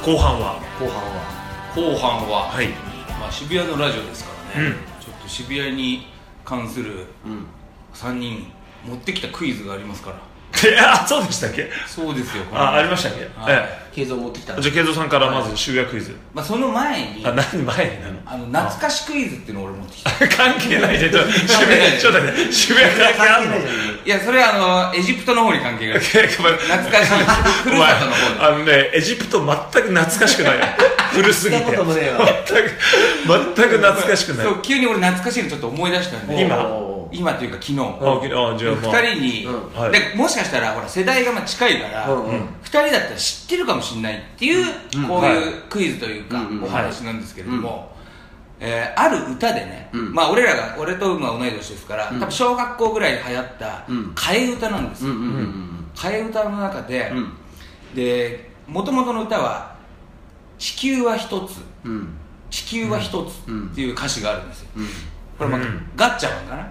後半ははい、まあ、渋谷のラジオですからね、ちょっと渋谷に関する3人持ってきたクイズがありますから。 そうでしたっけ。 そうですよ。 ありましたっけ。 慶三持ってきた。 じゃあ慶三さんからまず渋谷クイズ。 まあその前に何前になの。 懐かしクイズっていうのを俺持ってきた。 関係ないじゃん。ちょっと渋谷関係あるの。 いやそれはエジプトの方に関係がある。懐かしいふるさとの方で。 エジプト全く懐かしくないよ。古すぎて。全く懐かしくない。 そう急に俺懐かしいのちょっと思い出したんで。今というか昨日2人に、でもしかしたらほら世代が近いから2人だったら知ってるかもしれないっていうこういうクイズというかお話なんですけれども、ある歌でね、まあ俺と馬は同い年ですから多分小学校ぐらいに流行った替え歌なんですよ。替え歌の中でもともとの歌は地球は一つ地球は一つっていう歌詞があるんですよ。これまあガッチャマンかな。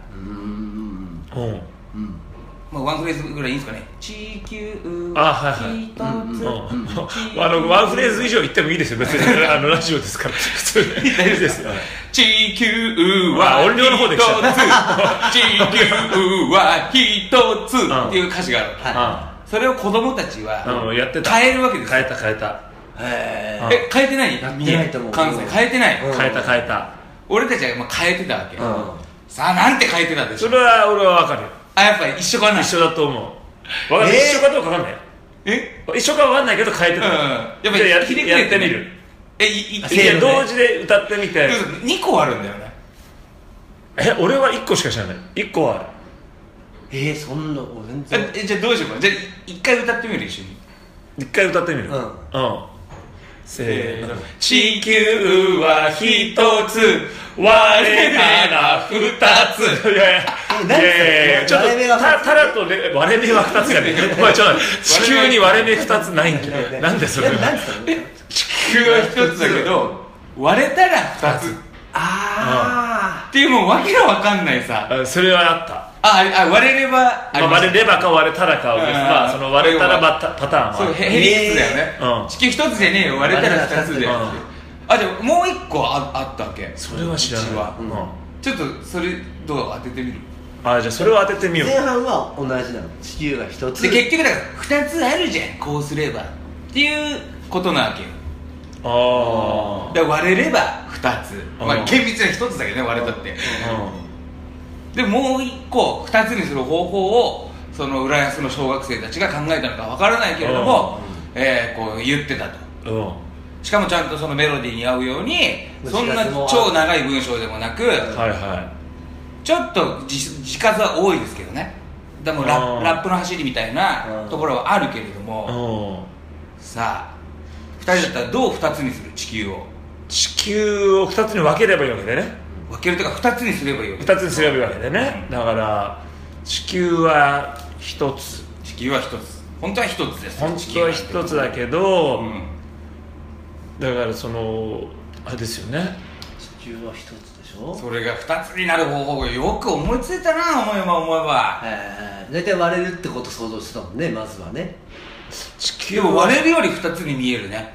まあワンフレーズぐらいいいんですかね。地球は一つ。 ワンフレーズ以上言ってもいいですよ。別にラジオですから普通に大丈夫ですよ。 地球は一つ。地球は一つっていう歌詞がある。それを子供たちは変えるわけです。 変えた。 変えてない？関西変えてない。 変えた。 俺たちは変えてたわけ。さあなんて変えてたでしょ。 それは俺は分かるよ。 やっぱり一緒かな。 一緒だと思う。一緒かどうか分かんない。一緒か分かんないけど変えてた。やっぱりやってみる。同時で歌ってみて。 2個あるんだよね。 俺は1個しか知らない。1個はある。 そんな全然。 じゃあどうしようか。じゃあ1回歌ってみる。一緒に 1回歌ってみる。せーの。地球は一つ我なら二つ。いやちょっとタラと割れ目は二つがね。ちょっと地球に割れ目二つないんけど。なんでそれ。 地球は一つだけど割れたら二つ。っていうもうわけがわかんないさ。 それはあった。 割れれば割れればか割れたらかその割れたらパターンそうヘリクスだよね。地球一つじゃねえよ割れたら二つで。じゃあもう一個あったわけ。 それは知らない。 ちょっとそれどう当ててみる。 じゃあそれを当ててみよう。 前半は同じなの。地球が一つで結局だから二つあるじゃんこうすればっていうことなわけよ。だから割れれば二つ。厳密な一つだけどね割れたって。でもう一個二つにする方法をその浦安の小学生たちが考えたのかわからないけれどもこう言ってたと。しかもちゃんとそのメロディーに合うようにそんな超長い文章でもなくちょっと字数は多いですけどね。でもラップの走りみたいなところはあるけれどもさあ二人だったらどう二つにする。地球を二つに分ければいいわけでね。 分けるというか二つにすればいいわけ。 二つにすればいいわけでね。だから地球は一つ。 地球は一つ。本当は一つです。 本当は一つだけど、だからそのあれですよね。 地球は一つでしょ。 それが二つになる方法がよく思いついたな。思えば大体割れるってこと想像してたもんね。まずはね。 地球は割れるより二つに見えるね。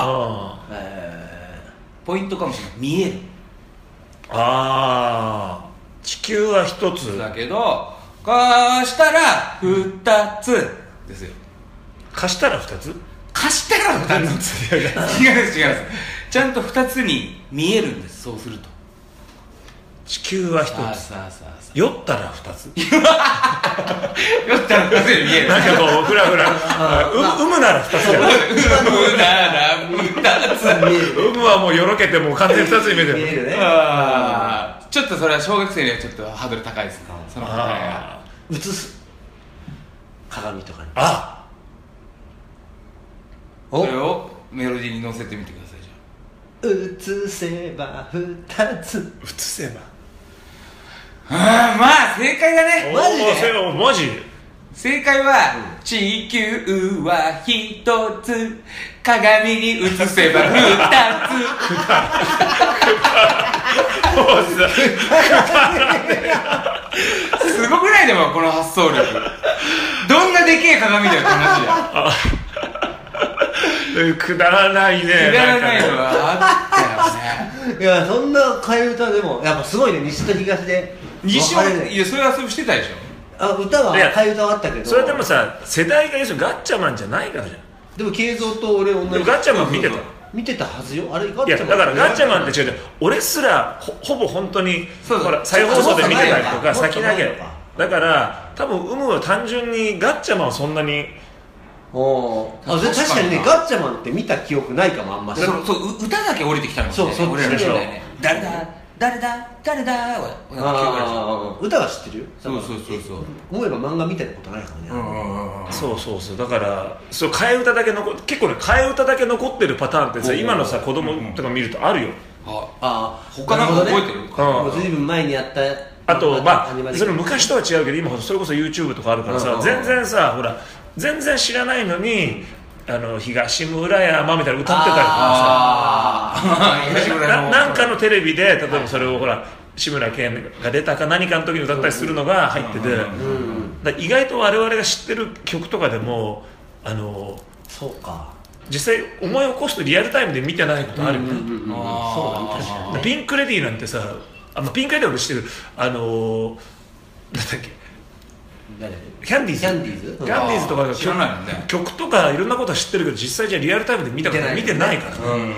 ポイントかもしれない。見える。 地球は一つだけど貸したら二つですよ。 貸したら二つ。 貸したら二つ。違いますちゃんと二つに見えるんです。そうすると地球は一つ。酔ったら二つ。 酔ったら二つに見える。 なんかこうフラフラむなら二つ。 むなら二つ。 はもうよろけてもう完全に二つに見えてる。 見えるね。 ちょっとそれは小学生にはちょっとハードル高いですね。その答えが映す鏡とかに。 それをメロディーに乗せてみてください。 じゃあ映せば二つ。 映せばまあ正解だね。 マジ正解は、地球は一つ鏡に映せば二つ。すごくない？でもこの発想力。どんなでけえ鏡だよって話だよ。 くだらないね。 くだらないのはあったよね。 いや、そんな替え歌でもやっぱすごいね、西と東で西は、いや、それ遊びしてたでしょ。 歌は替え歌はあったけど、 それでもさ、世代が要するにガッチャマンじゃないからじゃん。 でも慶三と俺同じ。 でもガッチャマン見てた。 見てたはずよ。あれガッチャマン。 いやだからガッチャマンって違う、俺すらほぼ本当にほら再放送で見てたりとか先投げだから、多分有無は単純にガッチャマンはそんなに。 確かにね、ガッチャマンって見た記憶ないかも。あんまりそう歌だけ降りてきたの。 そう俺らの世代ね。誰だ誰だ誰だは歌は知ってるよ。 そう思えば漫画見たことないからね。 そうだからそう替え歌だけ結構ね、替え歌だけ残ってるパターンってさ、今のさ子供とか見るとあるよ。 他なんか覚えてる？ ずいぶん前にやったあとそれ昔とは違うけど、今それこそ YouTube とかあるからさ、全然さほら全然知らないのに東村山みたいな歌ってたりとかさ、なんかのテレビで例えばそれをほら志村けんが出たか何かの時に歌ったりするのが入ってて、だ意外と我々が知ってる曲とかでもそうか、 実際思い起こすとリアルタイムで見てないことあるよね。 そうだね、確かに。 ピンク・レディーなんてさ、ピンク・レディー俺知ってる、なんだっけ、キャンディーズとか知らないもんね。 曲とかいろんなことは知ってるけど、実際じゃリアルタイムで見たこと見てないから。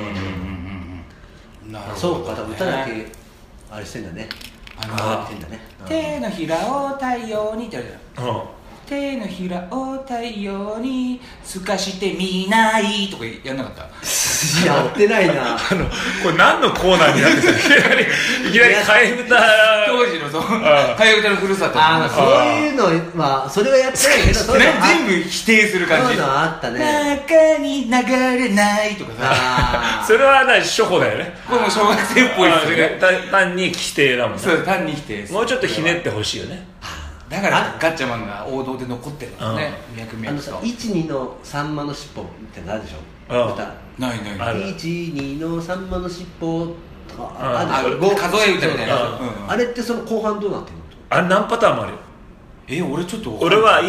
そうか、歌だけあれしてんだね。 手のひらを太陽にって言われたよ。手のひらを太陽に透かしてみないとかやんなかった？ やってないな。 これ何のコーナーになってた？いきなり替え歌、 当時の替え歌のふるさと。 そういうのはそれはやってないけど、 全部否定する感じ。 そういうのあったね。 中に流れないとかさ。 それは初歩だよね。 これも小学生っぽいですね。 単に否定だもんね。 そう単に否定。 もうちょっとひねってほしいよね。 だからガッチャマンが王道で残ってるんだね。 12のサンマの尻尾みたいなのあるでしょ。歌ない 12のサンマの尻尾とか数え歌みたいな。 あれってその後半どうなってるの？ あれ何パターンもあるよ。 俺ちょっと俺は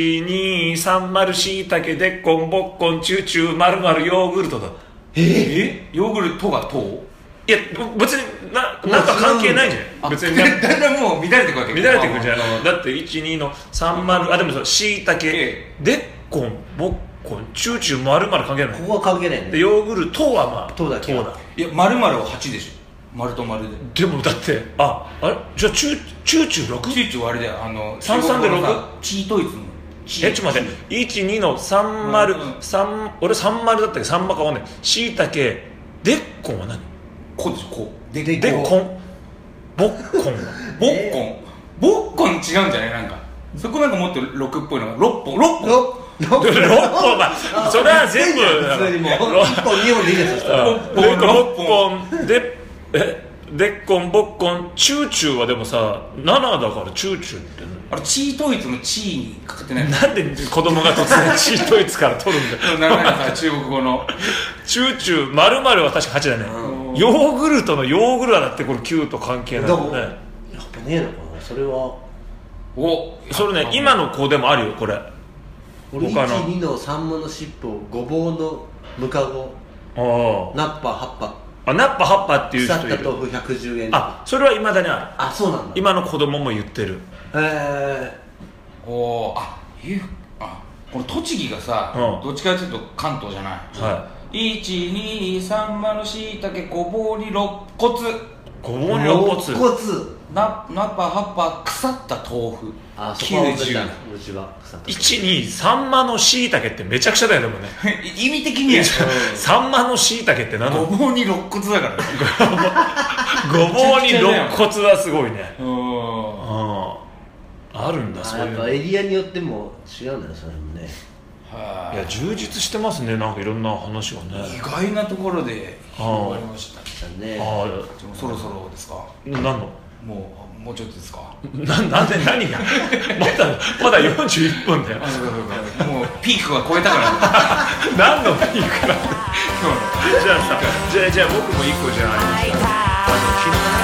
1230しいたけでっこんぼっこんチューチューまるまるヨーグルトだ。 ヨーグルトが糖？ いや別になんか関係ないじゃん。別にだんだんもう乱れてくわけ。 乱れてくじゃん。だって12の30でもそうしいたけでっこんぼっこんチューチューまるまる関係ない。 ここは関係ないね。 でヨーグルトはまあ糖だ。 いや丸々は8でしょ。丸と丸で。 でもだってあれじゃあチューチュー 6？ チューチューあれだよ、 33で 6？ チートイツのちょっと待って12の30、俺30だったけど3かわかんない。しいたけでっこんは何？ こうでしょ。こうでっこんぼっこんぼっこん違うんじゃない？なんかそこなんかもっと6っぽいのが6本はそれは全部普通にもう1本2本でいいじゃないですか。 6本でっこんぼっこんチューチューはでもさ7だからチューチューってあれチートイツのチーにかかってない？ なんで子供が突然チートイツから取るんだよ。 なんか中国語のチューチュー丸々は確か8だね。ヨーグルトのヨーグルはだってこれ9と関係ないもんね。やっぱねえのかなそれは。 それね今の子でもあるよこれ。 俺12のサンマの尻尾ごぼうのムカゴナッパ葉っぱナッパ葉っぱっていう人いる。 腐った豆腐110円。 それは未だにある。 そうなんだ。 今の子供も言ってる。 これ栃木がさ、どっちかというと関東じゃない。1230しいたけごぼうに肋骨。 ごぼうに肋骨。 ナッパ葉っぱ腐った豆腐。 90。 1230のしいたけってめちゃくちゃだよでもね。 意味的には 30のしいたけって何だ？ ごぼうに肋骨だからね。 ごぼうに肋骨はすごいね。あるんだ。そういうやっぱエリアによっても違うんだよそれもね。 いや充実してますね。なんかいろんな話がね。 意外なところで広がりましたね。そろそろですか？ 何の？ もうちょっとですか？ なんで何が？まだ41分だよ。 もうピークは超えたから。 何のピークなんだ？じゃあ僕も1個じゃありました。